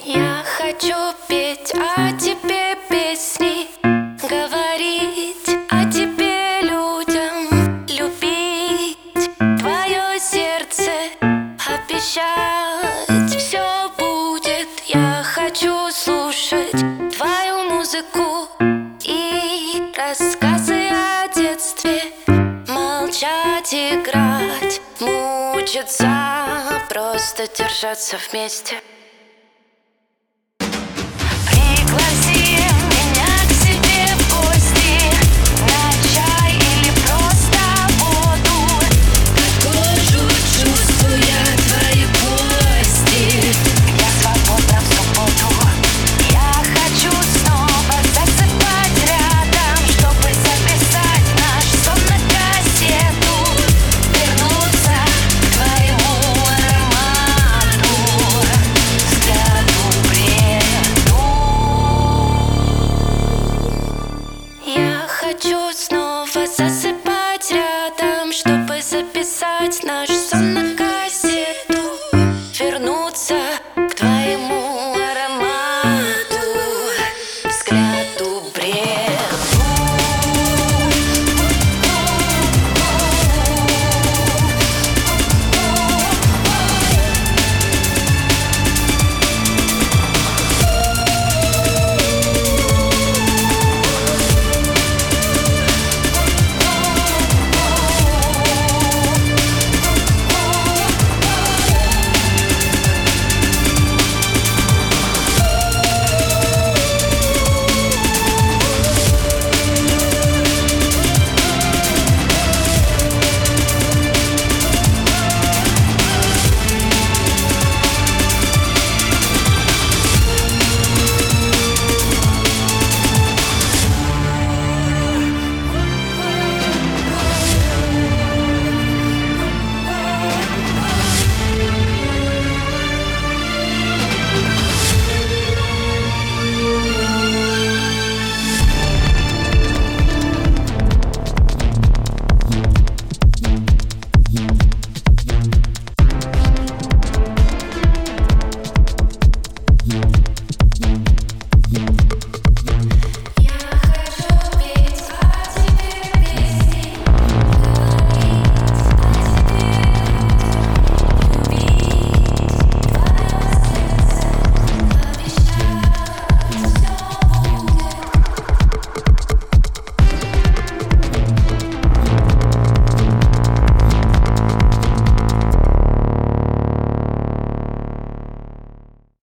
Я хочу петь о тебе песни, говорить о тебе людям, любить твое сердце, обещать все будет. Я хочу слушать твою музыку и рассказы о детстве, молчать, играть, мучиться, просто держаться вместе.